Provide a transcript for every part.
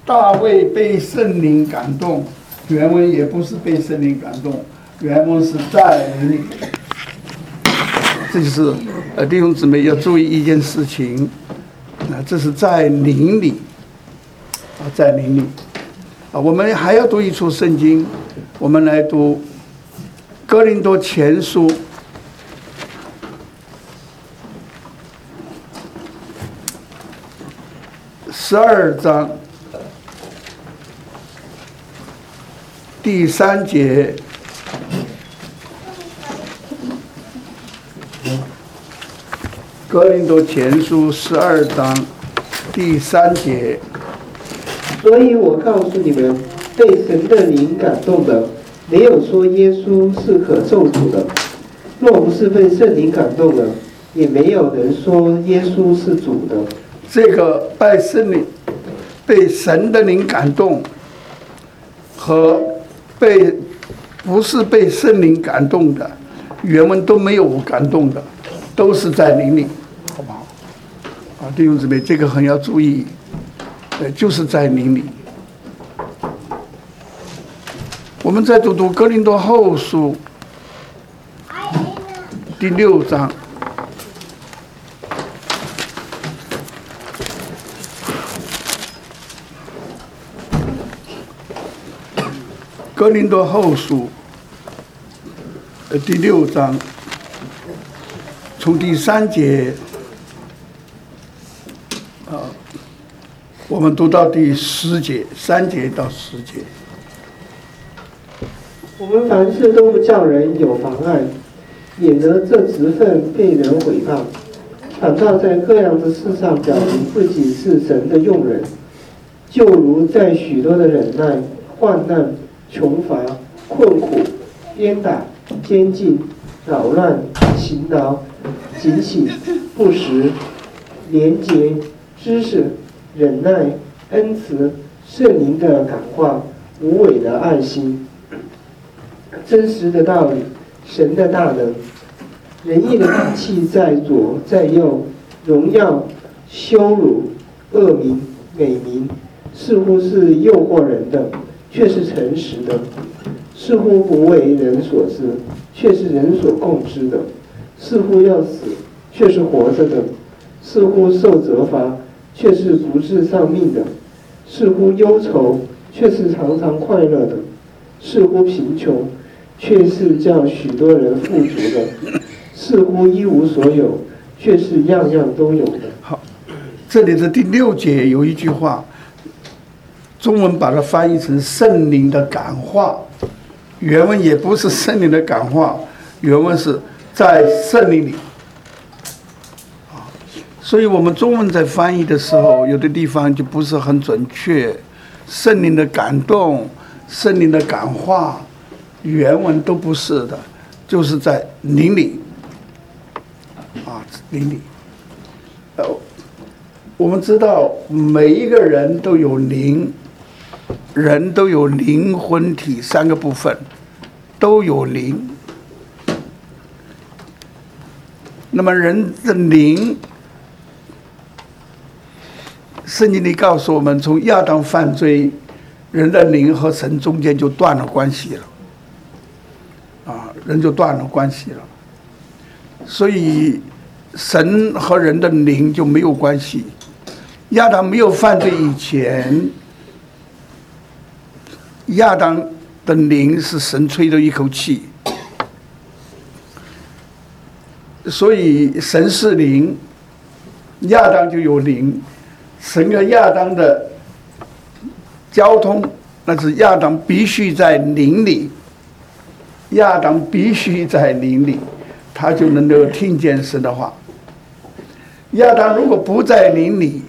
大卫被圣灵感动，原文也不是被圣灵感动，原文是在灵里。这就是弟兄姊妹要注意一件事情，这是在灵里在灵里我们还要读一处圣经，我们来读哥林多前书12章第3节。哥林多前书12章第3节。 所以我告诉你们，被神的灵感动的，没有说耶稣是可咒诅的；若不是被圣灵感动的，也没有人说耶稣是主的。 这个被神的灵感动和不是被圣灵感动的，原文都没有感动的，都是在灵里，好不好？弟兄姊妹，这个很要注意，就是在灵里。我们再读读哥林多后书第6章。哥林多后书第6章，从第3节我们读到第10节，3节到10节。 我们凡事都不叫人有妨碍，免得这职分被人毁谤，反倒在各样的事上表明自己是神的用人，就如在许多的忍耐、患难、穷乏、困苦、鞭打、监禁、扰乱、勤劳、警醒、不时、廉洁、知识、忍耐、恩慈、圣灵的感化、无伪的爱心、真实的道理、神的大能、仁义的福气在左在右，荣耀、羞辱、恶名、美名，似乎是诱惑人的，却是诚实的；似乎不为人所知，却是人所共知的；似乎要死，却是活着的；似乎受责罚，却是不致丧命的；似乎忧愁，却是常常快乐的；似乎贫穷，却是叫许多人富足的；似乎一无所有，却是样样都有的。 好，这里的第6节有一句话，中文把它翻译成圣灵的感化，原文也不是圣灵的感化，原文是在圣灵里。所以我们中文在翻译的时候，有的地方就不是很准确，圣灵的感动、圣灵的感化，原文都不是的，就是在灵里灵里。我们知道每一个人都有灵，人都有灵魂体3个部分，都有灵。那么人的灵，圣经里告诉我们，从亚当犯罪，人的灵和神中间就断了关系了，人就断了关系了。所以神和人的灵就没有关系。亚当没有犯罪以前，亚当的灵是神吹的一口气，所以神是灵，亚当就有灵。神和亚当的交通，那是亚当必须在灵里，亚当必须在灵里，他就能够听见神的话。亚当如果不在灵里，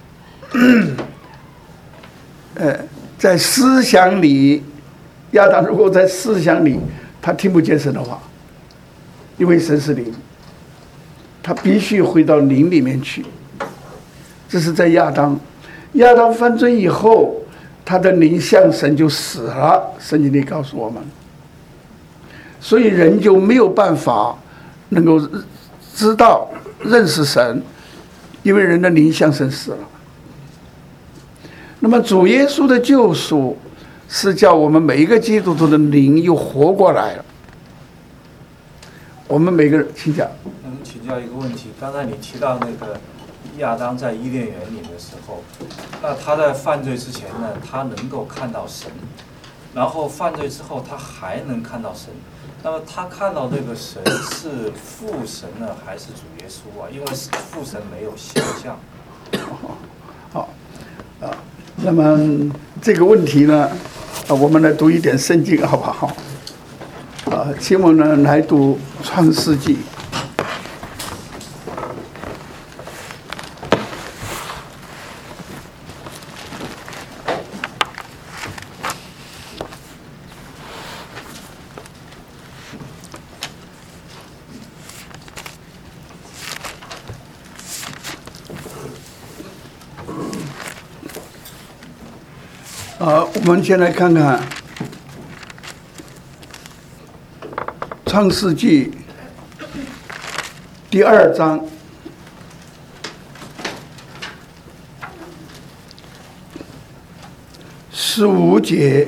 在思想里，亚当如果在思想里，他听不见神的话，因为神是灵，他必须回到灵里面去。这是在亚当犯罪以后，他的灵向神就死了，圣经里告诉我们。所以人就没有办法能够知道认识神，因为人的灵向神死了。 那么主耶稣的救赎是叫我们每一个基督徒的灵又活过来了。我们每个人，请讲。 能请教一个问题？刚才你提到那个亚当在伊甸园里的时候，那他在犯罪之前呢，他能够看到神，然后犯罪之后他还能看到神。那么他看到这个神是父神呢，还是主耶稣啊？因为父神没有形象。 好，那么这个问题呢，我们来读一点圣经好不好？请我们来读创世纪。我们先来看看创世纪第2章15节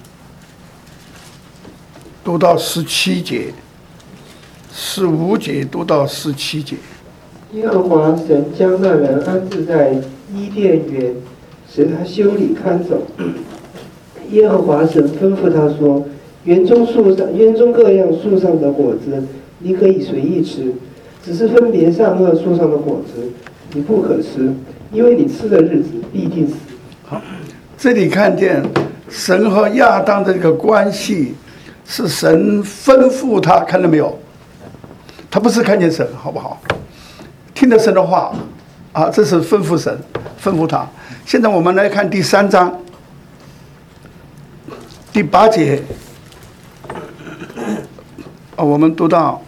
读到17节，15节读到17节。 耶和华神将那人安置在伊甸园，使他修理看守。耶和华神吩咐他说：园中各样树上的果子，你可以随意吃，只是分别善恶树上的果子，你不可吃，因为你吃的日子必定死。 好，这里看见神和亚当的这个关系，是神吩咐他，看到没有？他不是看见神，好不好？听了神的话，这是吩咐神，吩咐他。现在我们来看第3章第8节，我们读到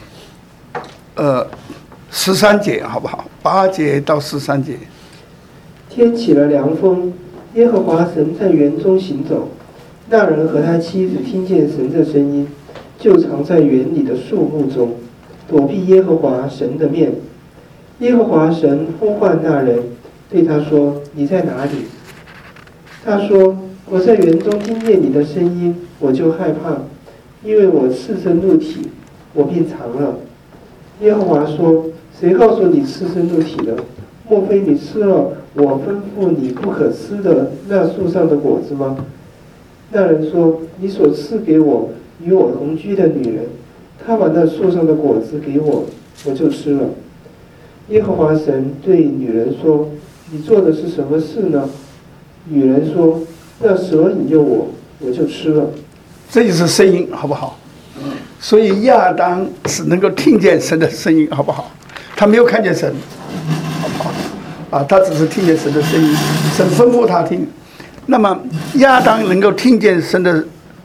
13节，好不好？8节到13节。 天起了凉风，耶和华神在园中行走，那人和他妻子听见神的声音，就藏在园里的树木中，躲避耶和华神的面。耶和华神呼唤那人，对他说：你在哪里？他说：我在园中听见你的声音，我就害怕，因为我赤身露体，我便藏了。耶和华说：谁告诉你赤身露体了？莫非你吃了我吩咐你不可吃的那树上的果子吗？那人说：你所赐给我与我同居的女人，她把那树上的果子给我，我就吃了。耶和华神对女人说：你做的是什么事呢？女人说：那蛇引诱我，我就吃了。 这就是声音，好不好？所以亚当是能够听见神的声音，好不好？他没有看见神，好不好？他只是听见神的声音，神吩咐他听。那么亚当能够听见神的，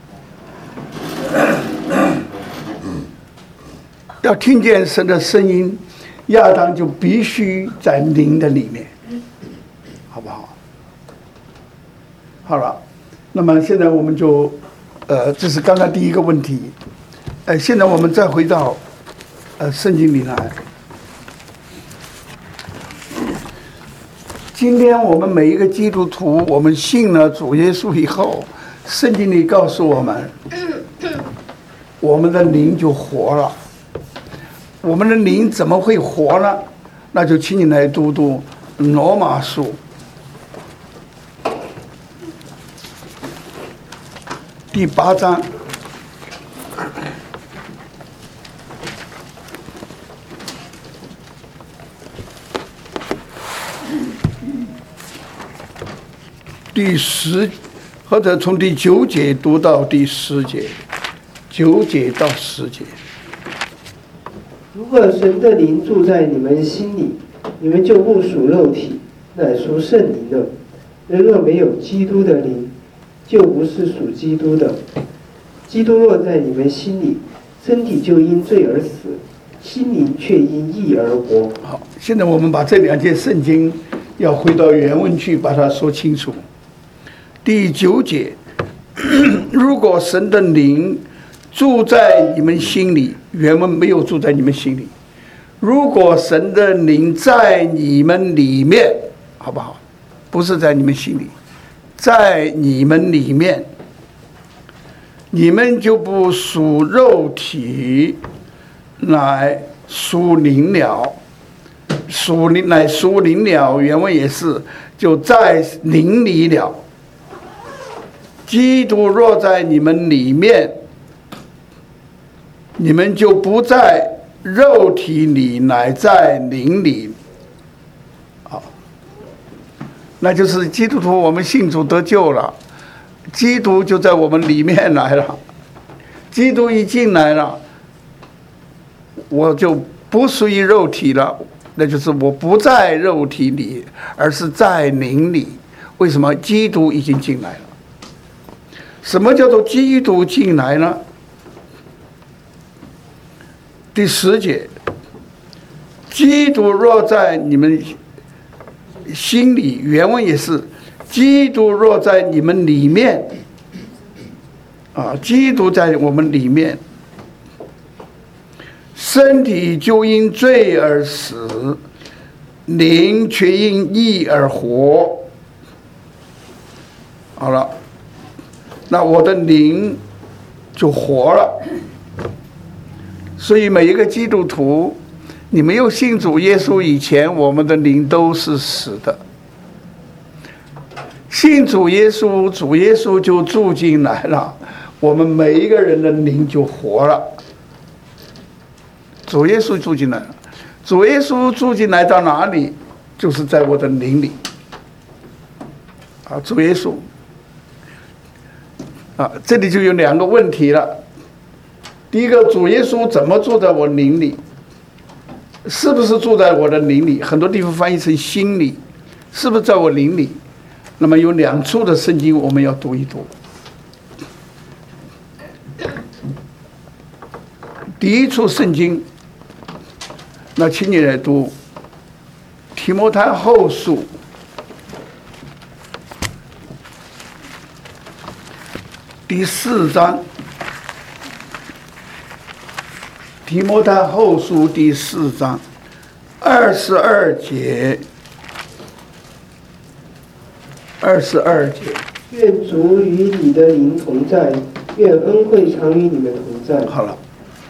要听见神的声音，亚当就必须在灵的里面，好不好？好了，那么现在我们就，这是刚刚第一个问题，现在我们再回到，圣经里来。今天我们每一个基督徒，我们信了主耶稣以后，圣经里告诉我们，我们的灵就活了。我们的灵怎么会活呢？那就请你来读读罗马书第8章。第10，或者从第9节读到第10节，9节到10节。 如果神的灵住在你们心里，你们就不属肉体，乃属圣灵的。人若没有基督的灵，就不是属基督的。基督若在你们心里，身体就因罪而死，心灵却因义而活。 好，现在我们把这2节圣经要回到原文去，把它说清楚。第9节，如果神的灵住在你们心里，原文没有住在你们心里。如果神的灵在你们里面，好不好？不是在你们心里。 在你们里面，你们就不属肉体，乃属灵了。属灵乃属灵了，原文也是就在灵里了。基督若在你们里面，你们就不在肉体里，乃在灵里。好，那就是基督徒，我们信主得救了，基督就在我们里面来了。基督一进来了，我就不属于肉体了，那就是我不在肉体里，而是在灵里。为什么？基督已经进来了。什么叫做基督进来呢？第10节，基督若在你们心里，原文也是基督若在你们里面啊，基督在我们里面，身体就因罪而死，灵却因义而活。好了，那我的灵就活了。所以每一个基督徒，你没有信主耶稣以前，我们的灵都是死的。信主耶稣，主耶稣就住进来了，我们每一个人的灵就活了。主耶稣住进来了，主耶稣住进来到哪里？就是在我的灵里。啊，主耶稣。啊，这里就有2个问题了。第一个，主耶稣怎么住在我灵里？是不是住在我的灵里？很多地方翻译成心里，是不是在我灵里？那么有2处的圣经我们要读一读。第一处圣经，那请你来读提摩太后书第4章。提摩太后书第4章22节，22节。 愿主与你的灵同在，愿恩惠常与你们同在。 好了，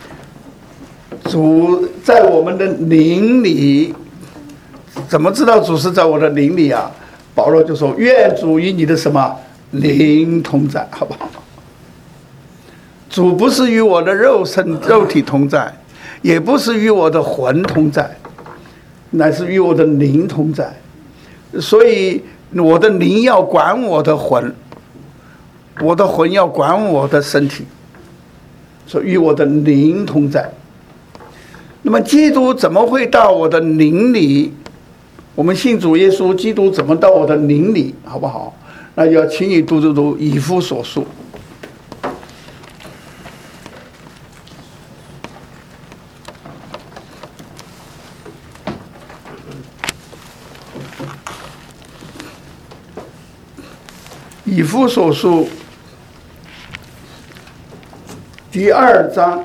主在我们的灵里，怎么知道主是在我的灵里啊？保罗就说：“愿主与你的什么灵同在，好不好？”主不是与我的肉体同在，也不是与我的魂同在，乃是与我的灵同在。所以我的灵要管我的魂，我的魂要管我的身体，所以与我的灵同在。那么基督怎么会到我的灵里？我们信主耶稣，基督怎么到我的灵里，好不好？那就要请你读以弗所书。以弗所书第2章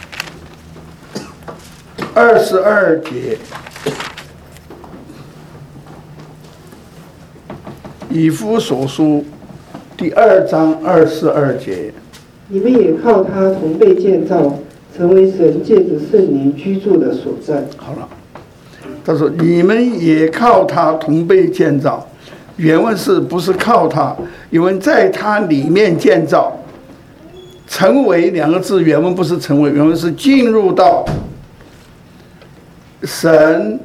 22节，以弗所书第2章22节。 你们也靠他同被建造，成为神借着圣灵居住的所在。 好了，他说你们也靠他同被建造。原文是不是靠他？因为在他里面建造，成为2个字，原文不是成为，原文是进入到神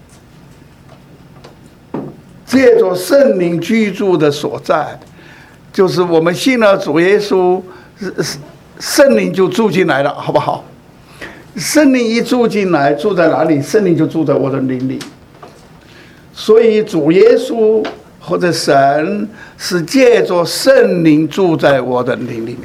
借着圣灵居住的所在，就是我们信了主耶稣，圣灵就住进来了，好不好？圣灵一住进来，住在哪里？圣灵就住在我的灵里。所以主耶稣或者神是借着圣灵住在我的灵里面。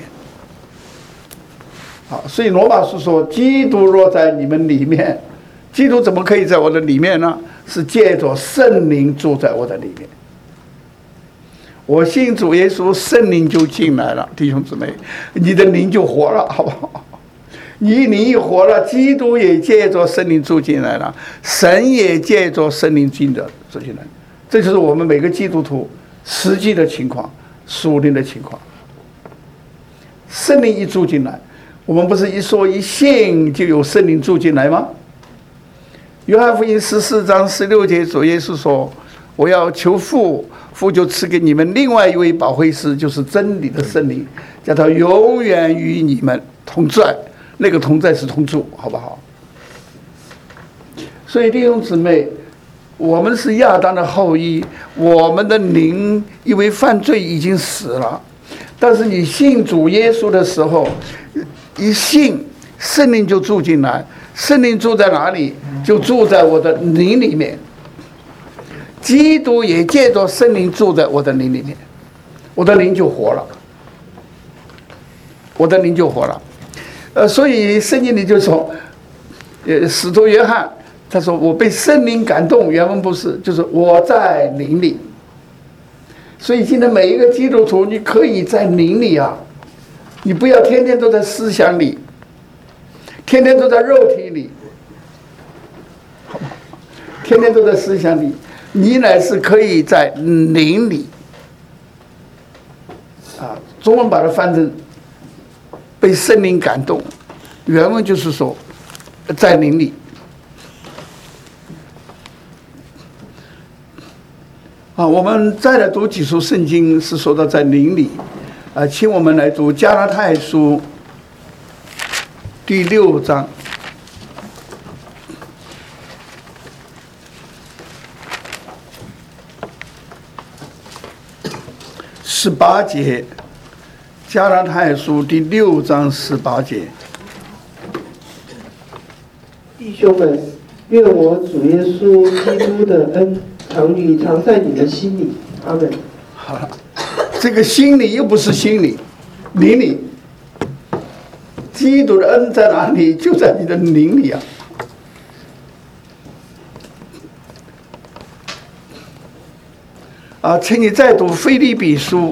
好，所以罗马书说，基督若在你们里面，基督怎么可以在我的里面呢？是借着圣灵住在我的里面。我信主耶稣，圣灵就进来了，弟兄姊妹，你的灵就活了，好不好？你一活了，基督也借着圣灵住进来了，神也借着圣灵住进来，这就是我们每个基督徒实际的情况。 属灵的情况。圣灵一住进来，我们不是一说一信就有圣灵住进来吗？约翰福音14章16节，主耶稣说：“我要求父，父就赐给你们另外一位保惠师，就是真理的圣灵，叫他永远与你们同在。”那个同在是同住，好不好？所以弟兄姊妹，我们是亚当的后裔，我们的灵因为犯罪已经死了。但是你信主耶稣的时候，一信圣灵就住进来，圣灵住在哪里？就住在我的灵里面。基督也借着圣灵住在我的灵里面，我的灵就活了，我的灵就活了。所以圣经里就说，使徒约翰他说我被圣灵感动，原文不是，就是我在灵里。所以今天每一个基督徒，你可以在灵里啊，你不要天天都在思想里，天天都在肉体里，好不好？天天都在思想里，你乃是可以在灵里。啊，中文把它翻成被圣灵感动，原文就是说在灵里。我们再来读几处圣经，是说到在灵里。请我们来读加拉太书第6章18节。加拉太书第6章18节。 弟兄们，愿我主耶稣基督的恩常在你们心里。阿们。 好了，这个心里又不是心里，灵里。基督的恩在哪里？就在你的灵里啊！请你再读腓立比书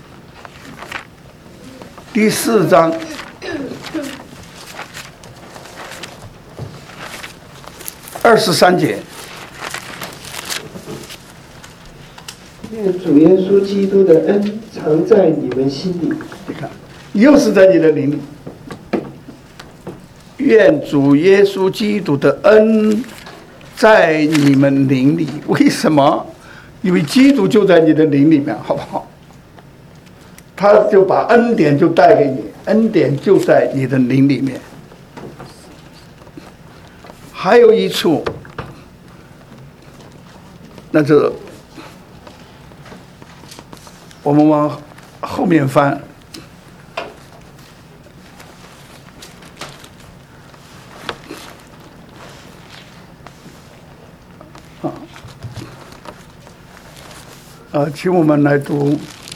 第4章23节。 愿主耶稣基督的恩常在你们心里。 你看，又是在你的灵里。愿主耶稣基督的恩在你们灵里。为什么？因为基督就在你的灵里面，好不好？他就把恩典就带给你，恩典就在你的灵里面。还有一处，那就我们往后面翻。请我们来读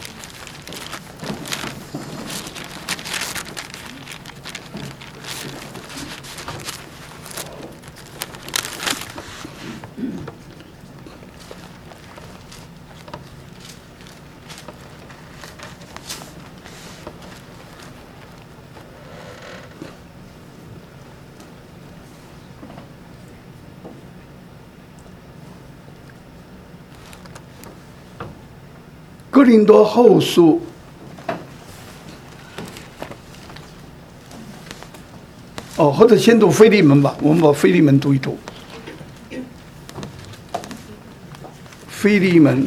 哥林多后书或者先读腓利门吧，我们把腓利门读一读。腓利门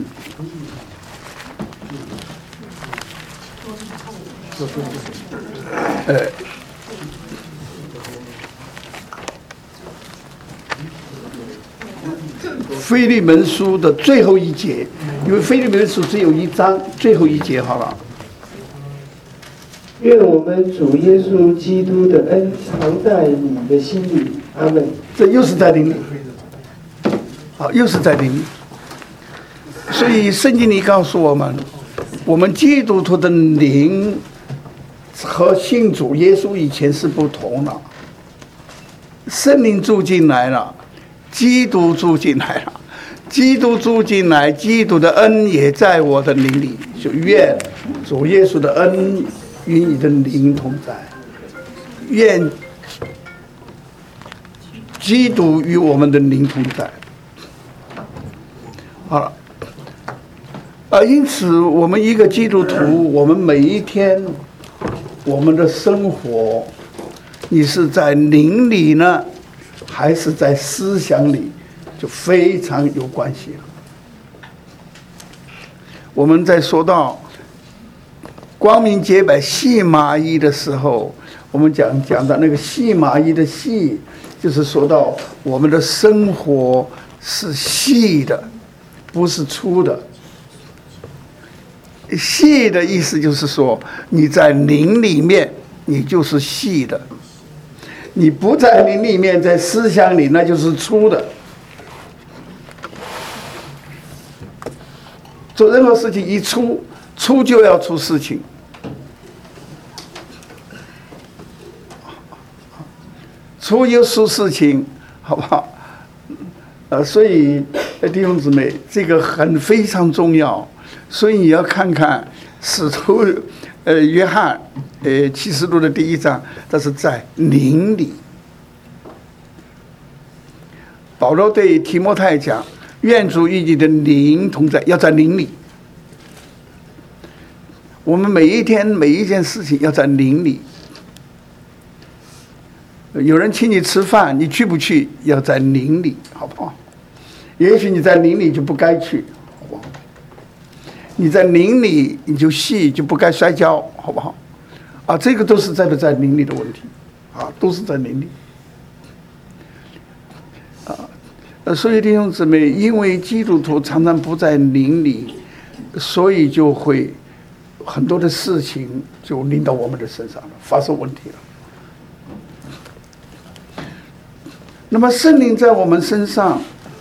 腓利门书的最后一节，因为腓利门书只有1章，最后一节好了。 愿我们主耶稣基督的恩常在你的心里。阿们。 这又是在灵里，好，又是在灵里。所以圣经里告诉我们，我们基督徒的灵和信主耶稣以前是不同的。圣灵住进来了，基督住进来了，基督住进来，基督的恩也在我的灵里。就愿主耶稣的恩与你的灵同在，愿基督与我们的灵同在。好了， 因此我们一个基督徒，我们每一天我们的生活，你是在灵里呢，还是在思想里，就非常有关系了。我们在说到光明洁白细麻衣的时候，我们讲到那个细麻衣的细，就是说到我们的生活是细的，不是粗的。细的意思就是说，你在灵里面，你就是细的；你不在灵里面，在思想里，那就是粗的。做任何事情一粗就要出事情。粗就出事情，好不好？所以弟兄姊妹，这个非常重要。所以你要看看使徒约翰启示录的第1章，这是在灵里。保罗对提摩太讲，愿主与你的灵同在，要在灵里。我们每一天每一件事情要在灵里。有人请你吃饭，你去不去？要在灵里，好不好？也许你在灵里就不该去，好不好？你在灵里你就细，就不该摔跤，好不好？这个都是在不在灵里的问题，都是在灵里。所以弟兄姊妹，因为基督徒常常不在灵里，所以就会很多的事情就临到我们的身上了，发生问题了。那么圣灵在我们身上，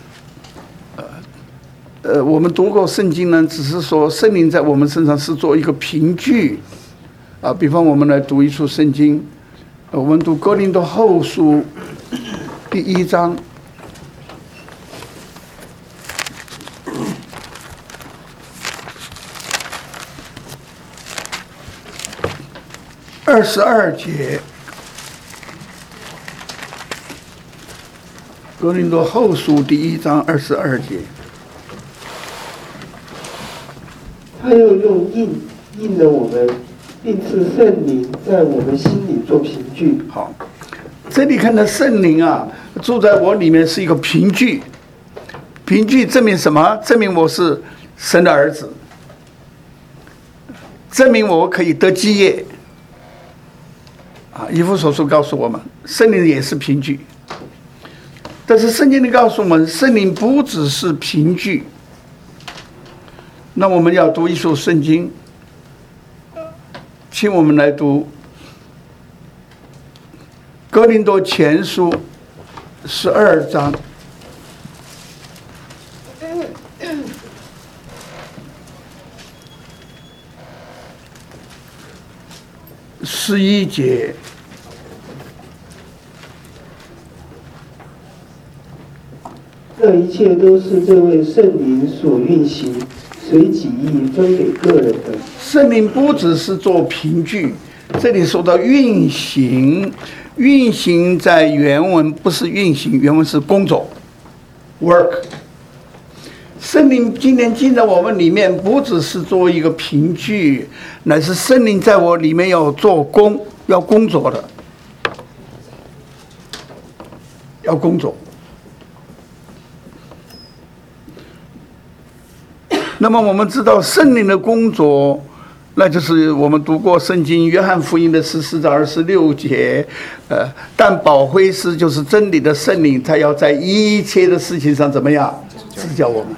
我们读过圣经呢，只是说圣灵在我们身上是做一个凭据，比方我们来读一处圣经，我们读哥林多后书第1章。22节，哥林多后书第1章22节。 他又用印了我们，并赐圣灵在我们心里做凭据。 好，这里看到圣灵住在我里面是一个凭据，凭据证明什么？证明我是神的儿子，证明我可以得基业。以弗所书告诉我们，圣灵也是凭据。但是圣经里告诉我们，圣灵不只是凭据。那我们要读一首圣经，请我们来读哥林多前书12章。11节， 这一切都是这位圣灵所运行，随己意分给个人的。 圣灵不只是做凭据，这里说到运行，运行在原文不是运行，原文是工作 ，work。圣灵今天进到我们里面，不只是做一个凭据，乃是圣灵在我里面要做工，要工作的，要工作。那么我们知道圣灵的工作，那就是我们读过圣经约翰福音的14章26节，但保惠师就是真理的圣灵，他要在一切的事情上怎么样指教我们。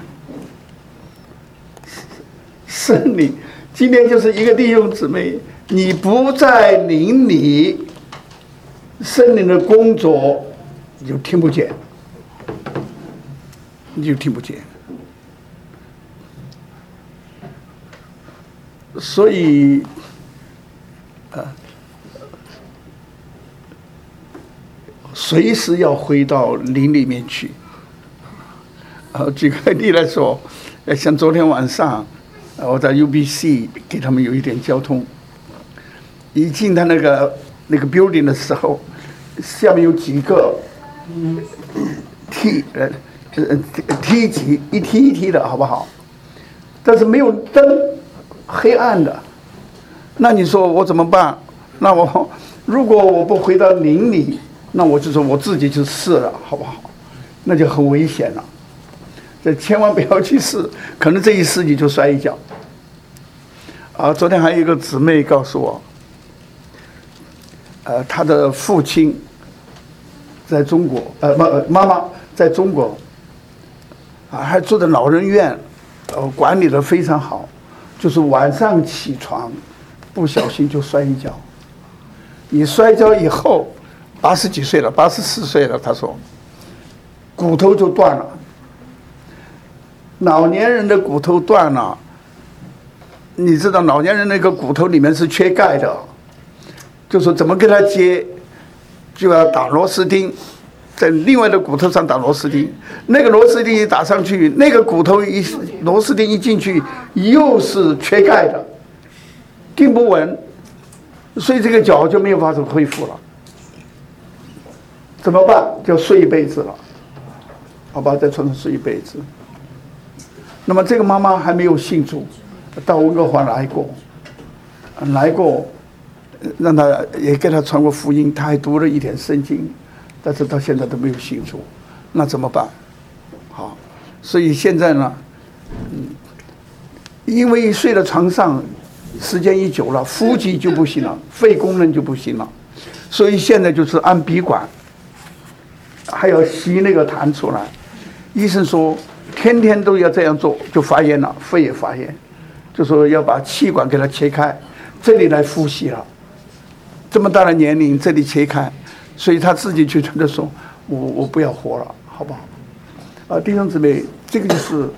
圣灵，今天就是一个弟兄姊妹，你不在灵里，圣灵的工作你就听不见，你就听不见。所以，随时要回到灵里面去。举个例来说，像昨天晚上，我在 UBC 给他们有一点交通，一进他那个 building 的时候，下面有几个梯级，一梯一梯的好不好？ 但是没有灯，黑暗的。那你说我怎么办？那如果我不回到灵里，那我就说我自己就试了，好不好？那就很危险了。这千万不要去试，可能这一试你就摔一跤。昨天还有一个姊妹告诉我，她的父亲在中国，妈妈在中国，还住在老人院，管理得非常好，就是晚上起床不小心就摔一跤。你摔跤以后，80几岁了，84岁了，他说，骨头就断了。老年人的骨头断了，你知道老年人那个骨头里面是缺钙的，就说怎么跟他接，就要打螺丝钉，在另外的骨头上打螺丝钉，那个螺丝钉一打上去，那个骨头螺丝钉一进去，又是缺钙的，钉不稳，所以这个脚就没有法子恢复了。怎么办？就睡一辈子了，好吧，在床上睡一辈子。那么这个妈妈还没有信主，到温哥华来过，让他也给他传过福音，他还读了一点圣经，但是到现在都没有信主，那怎么办？好，所以现在呢，因为睡在床上时间一久了，呼吸就不行了，肺功能就不行了，所以现在就是按鼻管，还要吸那个痰出来。医生说天天都要这样做，就发炎了，肺也发炎，就说要把气管给它切开，这里来呼吸了。这么大的年龄，这里切开，所以他自己就觉得说，我不要活了，好不好？弟兄姊妹，这个就是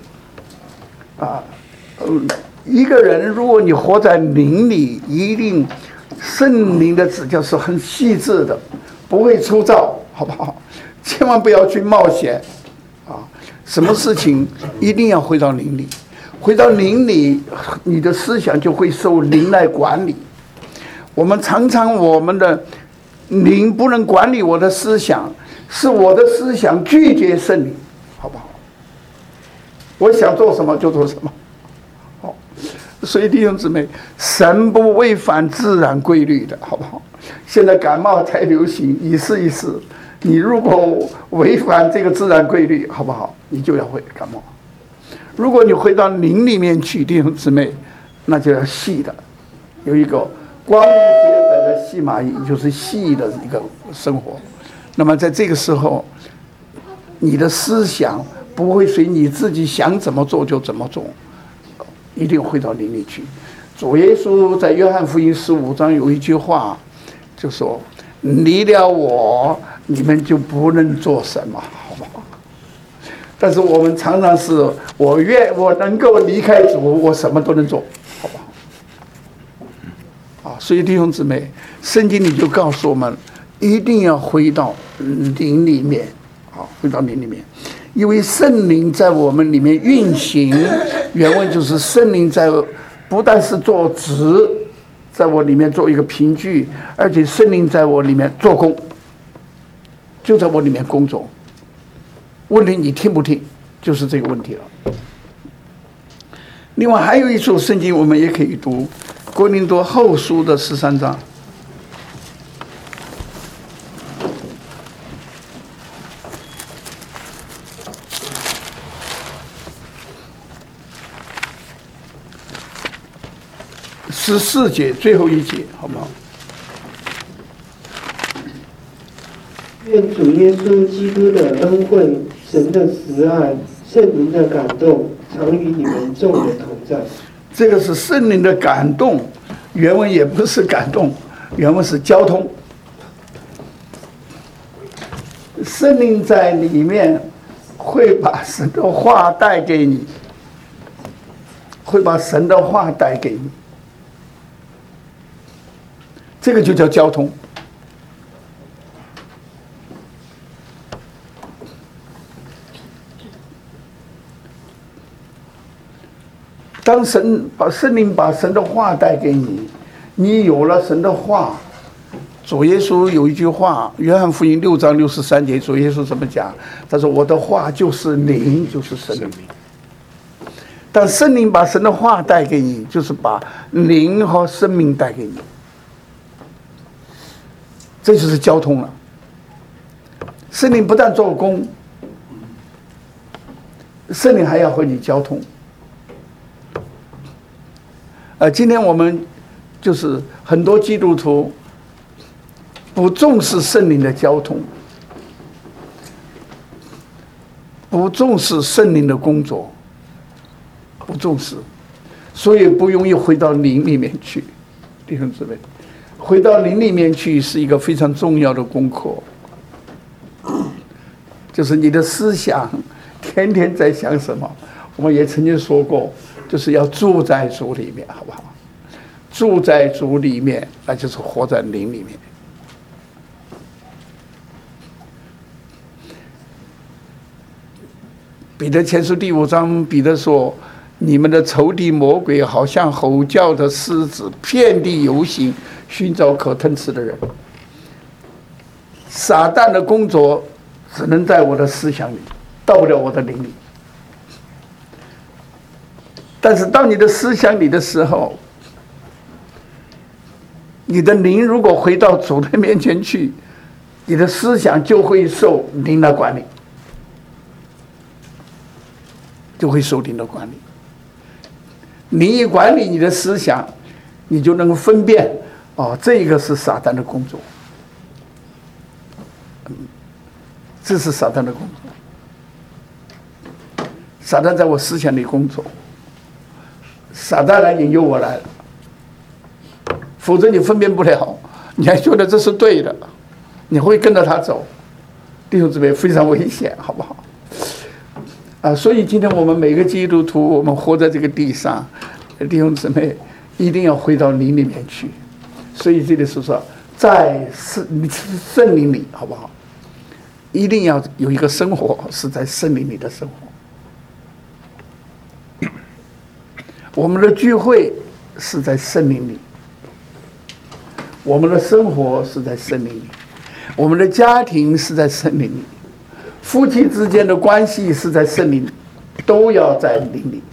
一个人如果你活在灵里，一定圣灵的指教是很细致的，不会粗糙，好不好？千万不要去冒险啊！什么事情一定要回到灵里，回到灵里，你的思想就会受灵来管理。我们常常我们的灵不能管理我的思想，是我的思想拒绝圣灵，好不好？我想做什么就做什么。好，所以弟兄姊妹，神不违反自然规律的，好不好？现在感冒才流行，一试一试。你如果违反这个自然规律，好不好？你就要会感冒。如果你回到灵里面去，弟兄姊妹，那就要细的，有一个光明洁白的细麻衣，就是细的一个生活。那么在这个时候，你的思想不会随你自己想怎么做就怎么做，一定回到灵里去。主耶稣在约翰福音15章有一句话，就说：“离了我，你们就不能做什么，好不好？”但是我们常常是我能够离开主，我什么都能做，好不好？所以弟兄姊妹，圣经里就告诉我们，一定要回到灵里面，回到灵里面，因为圣灵在我们里面运行，原文就是圣灵在，不但是做职，在我里面做一个凭据，而且圣灵在我里面做工，就在我里面工作。问题你听不听，就是这个问题了。另外还有一处圣经我们也可以读，哥林多后书的13章。14节最后一节，好不好？ 愿主耶稣基督的恩惠、神的慈爱、圣灵的感动，常与你们众人同在。 这个是圣灵的感动，原文也不是感动，原文是交通。圣灵在里面会把神的话带给你，会把神的话带给你，这个就叫交通。当圣灵把神的话带给你，你有了神的话。主耶稣有一句话，约翰福音6章63节，主耶稣怎么讲？他说：“我的话就是灵，就是生命。” 当圣灵把神的话带给你，就是把灵和生命带给你，这就是交通了。圣灵不但做工，圣灵还要和你交通。今天我们就是很多基督徒不重视圣灵的交通，不重视圣灵的工作，不重视，所以不容易回到灵里面去。弟兄姊妹，回到灵里面去是一个非常重要的功课，就是你的思想天天在想什么。我们也曾经说过，就是要住在主里面，好不好？住在主里面，那就是活在灵里面。彼得前书第5章，彼得说：“你们的仇敌魔鬼，好像吼叫的狮子，遍地游行，寻找可吞吃的人。”撒旦的工作只能在我的思想里，到不了我的灵里。但是到你的思想里的时候，你的灵如果回到主的面前去，你的思想就会受灵的管理，就会受灵的管理。灵一管理你的思想，你就能分辨这个是撒旦的工作，这是撒旦的工作。撒旦在我思想里工作，撒旦来引诱我来了，否则你分辨不了，你还觉得这是对的，你会跟着他走，弟兄姊妹，非常危险，好不好？所以今天我们每个基督徒，我们活在这个地上，弟兄姊妹一定要回到灵里面去。所以这里是说，在圣灵里，好不好？一定要有一个生活是在圣灵里的生活。我们的聚会是在圣灵里，我们的生活是在圣灵里，我们的家庭是在圣灵里，夫妻之间的关系是在圣灵里，都要在灵里。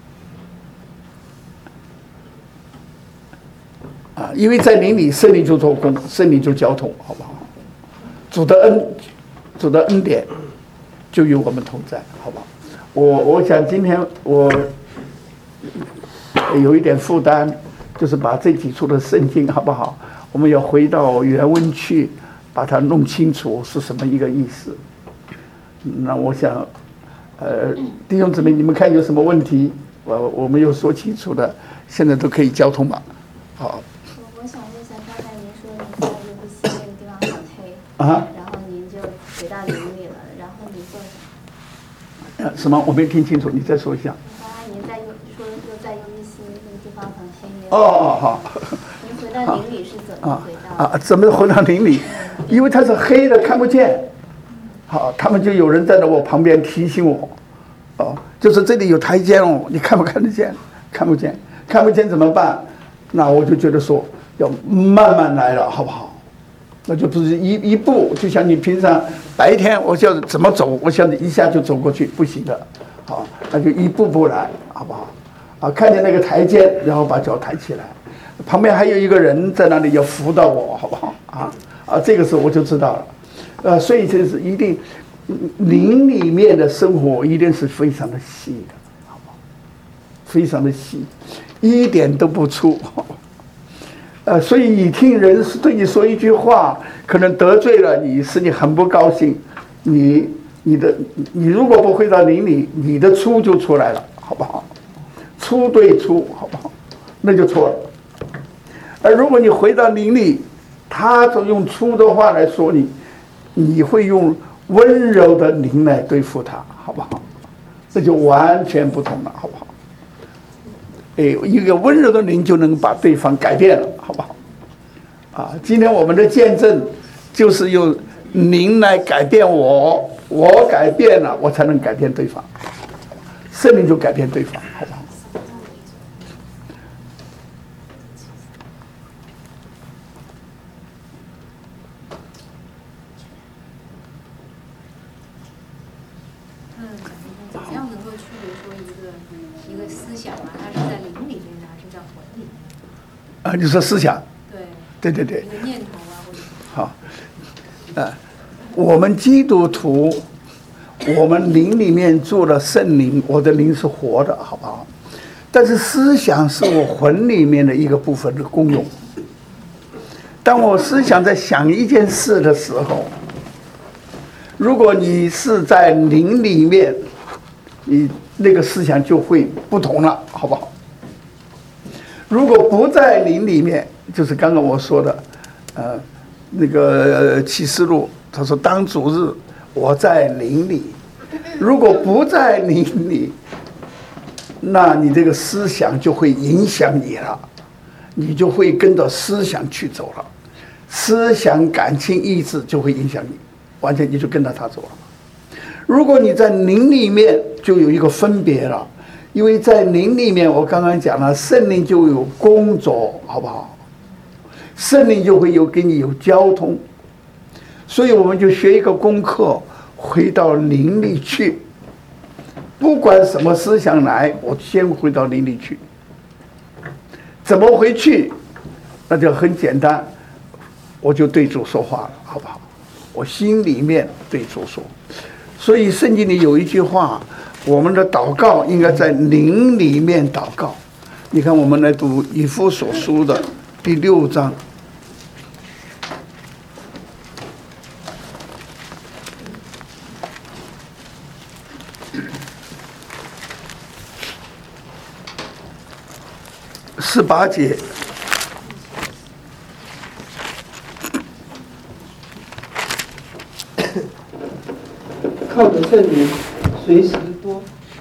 因为在灵里，圣灵就做工，圣灵就交通，好不好？主的恩典就与我们同在，好不好？我想今天我有一点负担，就是把这几处的圣经，好不好？我们要回到原文去，把它弄清楚是什么一个意思。那我想，弟兄姊妹，你们看有什么问题，我们有说清楚的，现在都可以交通吧。好。 我想问一下，刚才您说您在UBC那个地方很黑，然后您就回到灵里了，然后您做什么？ 什么？我没听清楚，你再说一下。 刚才您说又在UBC那个地方很黑。 好。 您回到灵里是怎么回到？ 怎么回到灵里？因为它是黑的，看不见。好，他们就有人站在我旁边提醒我，就是这里有台阶哦，你看不看得见？看不见，看不见怎么办？那我就觉得说要慢慢来了，好不好？那就不是一步，就像你平常白天我想怎么走，我想一下就走过去，不行的，好，那就一步步来，好不好？看见那个台阶，然后把脚抬起来，旁边还有一个人在那里要扶到我，好不好？这个时候我就知道了，所以这是一定灵里面的生活一定是非常的细的，好不好？非常的细，一点都不粗。所以你听人对你说一句话，可能得罪了你，使你很不高兴，你如果不回到灵里，你的粗就出来了，好不好？粗对粗，好不好？那就错了。而如果你回到灵里，他就用粗的话来说你，你会用温柔的灵来对付他，好不好？这就完全不同了，好不好？一个温柔的灵就能把对方改变了，好不好？今天我们的见证就是用灵来改变我改变了，我才能改变对方，圣灵就改变对方，好不好？ 怎么样能够区别说一个想啊，它是在灵里面呢，还是在魂里面？ 你说思想？ 对。 对。 一个念头啊，或者。 好，我们基督徒，我们灵里面住了圣灵，我的灵是活的，好不好？但是思想是我魂里面的一个部分的功用。当我思想在想一件事的时候，如果你是在灵里面，你那个思想就会不同了，好不好？如果不在灵里面，就是刚刚我说的，那个启示录，他说当主日我在灵里，如果不在灵里，那你这个思想就会影响你了，你就会跟着思想去走了，思想、感情、意志就会影响你，完全你就跟着他走了。如果你在灵里面，就有一个分别了，因为在灵里面，我刚刚讲了，圣灵就有工作，好不好？圣灵就会跟你有交通，所以我们就学一个功课，回到灵里去。不管什么思想来，我先回到灵里去。怎么回去？那就很简单，我就对主说话了，好不好？我心里面对主说。所以圣经里有一句话，我们的祷告应该在灵里面祷告。你看，我们来读以弗所书的第6章。18节， 靠着圣灵，随时多。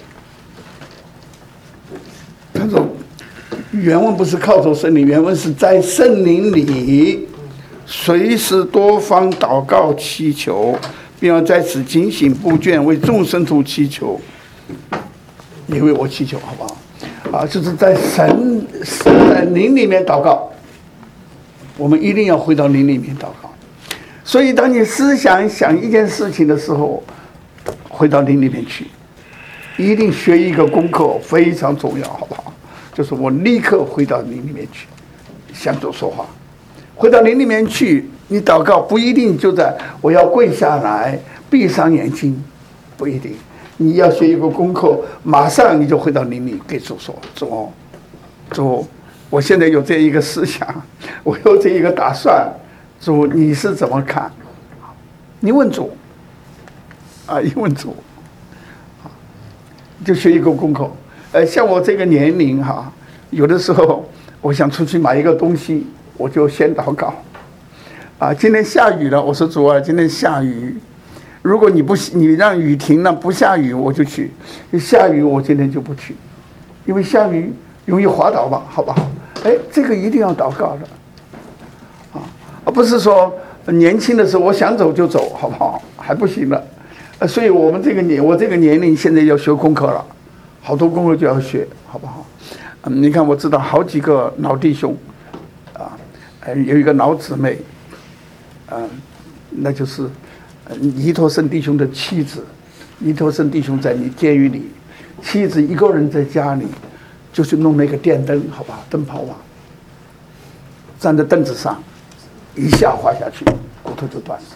他说，原文不是靠着圣灵，原文是在圣灵里，随时多方祷告祈求，并要在此警醒不倦，为众生徒祈求，也为我祈求，好不好？就是在在灵里面祷告，我们一定要回到灵里面祷告。所以，当你思想一件事情的时候，回到灵里面去，一定学一个功课，非常重要，好不好？就是我立刻回到灵里面去，向主说话。回到灵里面去，你祷告不一定就在我要跪下来，闭上眼睛，不一定。你要学一个功课，马上你就回到灵里给主说：主，我现在有这一个思想，我有这一个打算，主你是怎么看？你问主，一问主，就学一个功课。像我这个年龄哈，有的时候我想出去买一个东西，我就先祷告。今天下雨了，我说主啊，今天下雨。如果你让雨停了，不下雨我就去；下雨我今天就不去，因为下雨容易滑倒吧，好不好？这个一定要祷告的，而不是说年轻的时候我想走就走，好不好？还不行了，所以我这个年龄现在要学功课了，好多功课就要学，好不好？你看我知道好几个老弟兄，有一个老姊妹，那就是。尼托生弟兄的妻子，尼托生弟兄在你监狱里，妻子一个人在家里，就是弄那个电灯，好吧，灯泡网，站在凳子上，一下滑下去，骨头就断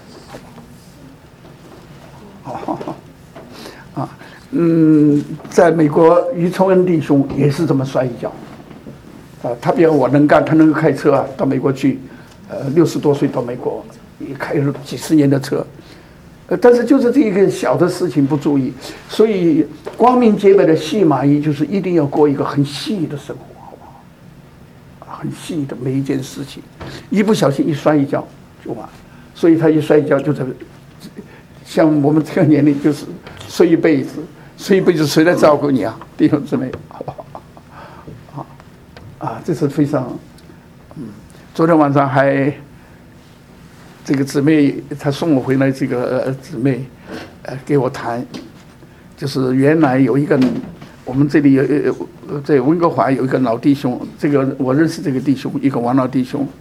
了。在美国于崇恩弟兄也是这么摔一跤，他比我能干，他能够开车到美国去，60多岁到美国，也开了几十年的车。但是就是这一个小的事情不注意，所以光明洁白的细麻衣就是一定要过一个很细的生活，好不好？很细的每一件事情，一不小心一摔一跤就完，所以他一摔一跤就在，像我们这个年龄就是睡一辈子，谁来照顾你啊，弟兄姊妹，好不好？这是非常，昨天晚上还。这个姊妹，她送我回来，这个姊妹，给我谈，就是原来有一个，我们这里在温哥华有一个老弟兄，这个我认识这个弟兄，一个王老弟兄，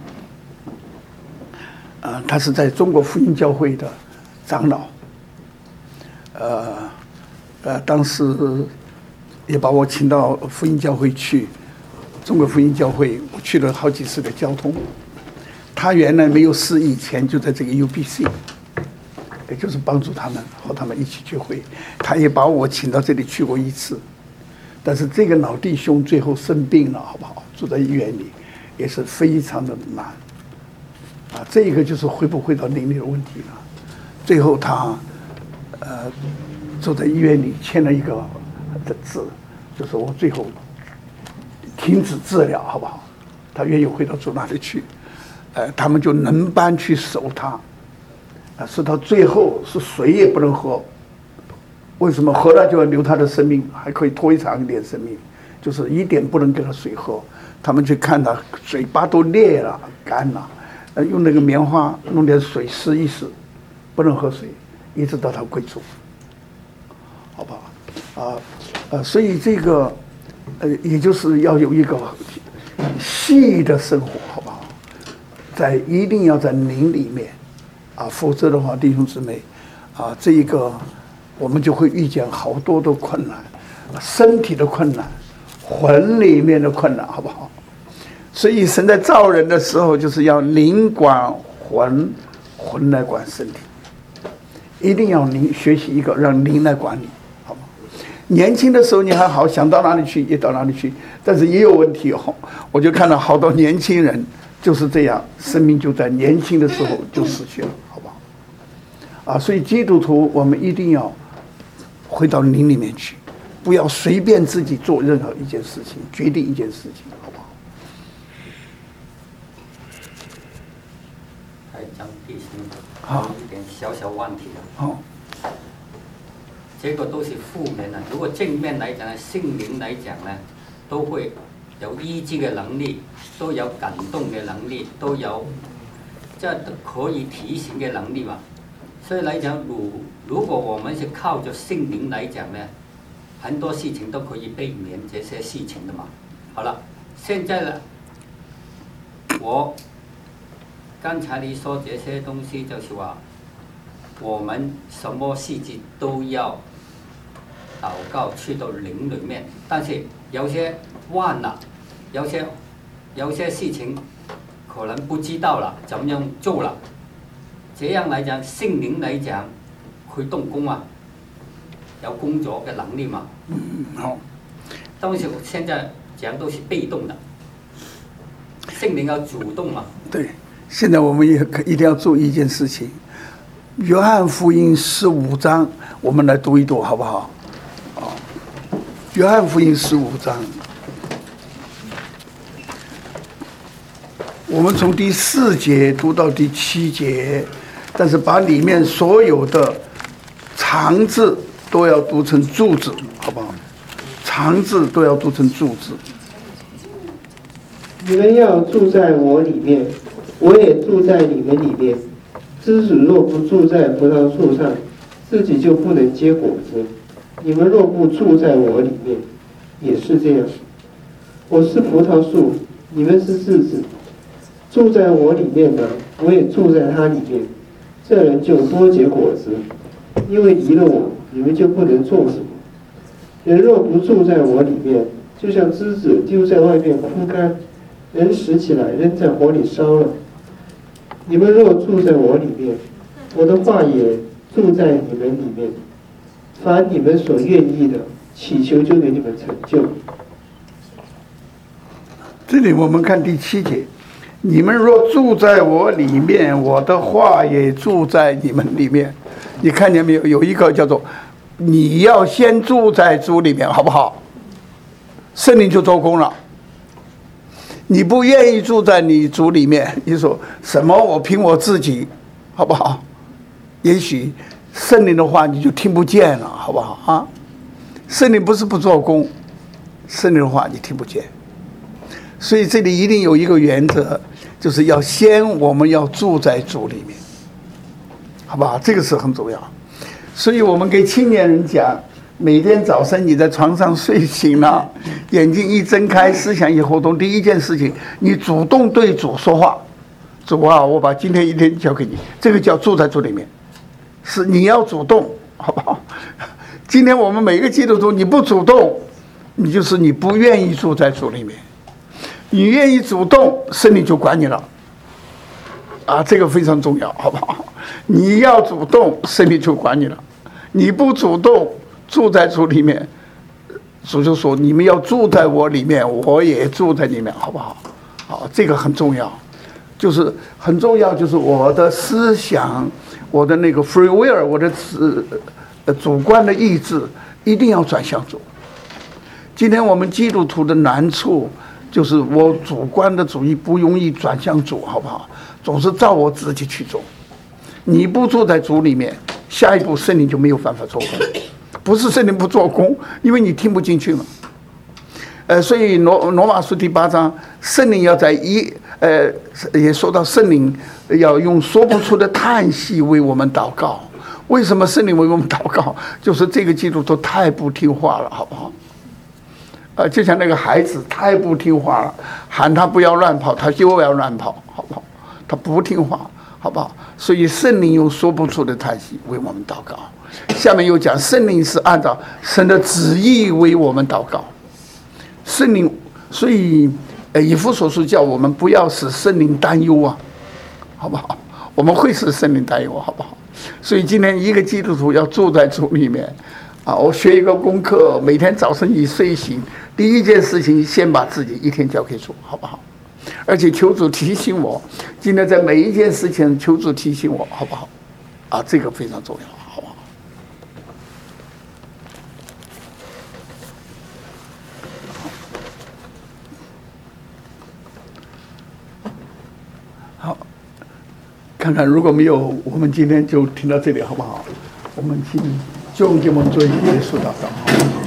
他是在中国福音教会的长老，当时也把我请到福音教会去，中国福音教会，我去了好几次的交通。他原来没有事以前就在这个 UBC， 也就是帮助他们和他们一起聚会。他也把我请到这里去过一次，但是这个老弟兄最后生病了，好不好？住在医院里，也是非常的难。啊，这一个就是回不回到灵里的问题了。最后他，住在医院里签了一个的字，就是我最后停止治疗，好不好？他愿意回到主那里去。他们就能班去守他，是到最后是水也不能喝。为什么喝了就要留他的生命，还可以拖长一点生命？就是一点不能给他水喝。他们去看他嘴巴都裂了、干了，用那个棉花弄点水湿一湿，不能喝水，一直到他归主，好不好？所以这个也就是要有一个细的生活，好不好？一定要在灵里面，否则的话，弟兄姊妹，这一个我们就会遇见好多的困难，身体的困难，魂里面的困难，好不好？所以神在造人的时候，就是要灵管魂，魂来管身体，一定要灵学习一个让灵来管理，好不好？年轻的时候你还好，想到哪里去也到哪里去，但是也有问题哦。我就看到好多年轻人。就是这样，生命就在年轻的时候就失去了，好不好？所以基督徒我们一定要回到灵里面去，不要随便自己做任何一件事情，决定一件事情，好不好？ 还讲弟兄，有一点小小问题的。 好， 这个都是负面的。如果正面来讲呢，圣灵来讲呢，都会有医治的能力，都有感动的能力，都有这可以提醒的能力嘛。所以来讲，如果我们是靠着圣灵来讲呢，很多事情都可以避免这些事情的嘛。好了，现在呢，我刚才你说这些东西就是话，我们什么事情都要祷告去到灵里面，但是有些忘了。有些事情可能不知道了，怎么样做了？这样来讲，圣灵来讲会动工啊，有工作的能力嘛。 好。 但是现在讲都是被动的，圣灵要主动嘛。 对，现在我们也一定要注意一件事情，《约翰福音》15章，我们来读一读，好不好？约翰福音15章。我们从第4节读到第7节，但是把里面所有的长字都要读成注字，好不好？长字都要读成注字。 你们要住在我里面，我也住在你们里面。枝子若不住在葡萄树上，自己就不能结果子。你们若不住在我里面，也是这样。我是葡萄树，你们是枝子。住在我里面的，我也住在他里面，这人就多结果子。因为离了我，你们就不能做什么。人若不住在我里面，就像枝子丢在外面枯干，人拾起来扔在火里烧了。你们若住在我里面，我的话也住在你们里面，凡你们所愿意的，祈求就给你们成就。 这里我们看第7节。你们若住在我里面，我的话也住在你们里面。你看见没有？有一个叫做你要先住在主里面，好不好？圣灵就做工了。你不愿意住在你主里面，你说什么？我凭我自己，好不好？也许圣灵的话你就听不见了，好不好？圣灵不是不做工，圣灵的话你听不见。所以这里一定有一个原则，就是我们要住在主里面，好不好？这个是很重要。所以我们给青年人讲，每天早晨你在床上睡醒了，眼睛一睁开，思想一活动，第一件事情，你主动对主说话。主啊，我把今天一天交给你，这个叫住在主里面，是你要主动，好不好？今天我们每个基督徒，你不主动， 你就是你不愿意住在主里面，你愿意主动，圣灵就管你了。啊，这个非常重要，好不好？你要主动，圣灵就管你了。你不主动住在主里面，主就说你们要住在我里面，我也住在里面，好不好？好，这个很重要，就是很重要，就是我的思想，我的那个 free will， 我的主观的意志一定要转向主。今天我们基督徒的难处就是我主观的主义不容易转向主，好不好？总是照我自己去做。你不住在主里面，下一步圣灵就没有办法做工。不是圣灵不做工，因为你听不进去嘛。所以罗马书第8章，圣灵要在也说到圣灵要用说不出的叹息为我们祷告。为什么圣灵为我们祷告？就是这个基督徒太不听话了，好不好？就像那个孩子太不听话了，喊他不要乱跑，他就要乱跑，好不好？他不听话，好不好？所以圣灵用说不出的叹息为我们祷告。下面又讲圣灵是按照神的旨意为我们祷告。圣灵，所以以弗所书叫我们不要使圣灵担忧啊，好不好？我们会使圣灵担忧，好不好？所以今天一个基督徒要住在主里面啊，我学一个功课，每天早晨一睡醒，第一件事情先把自己一天交给主，好不好？而且求主提醒我，今天在每一件事情求主提醒我，好不好？啊，这个非常重要，好不好？好，看看如果没有，我们今天就听到这里，好不好？我们请就给我们做一个结束祷告。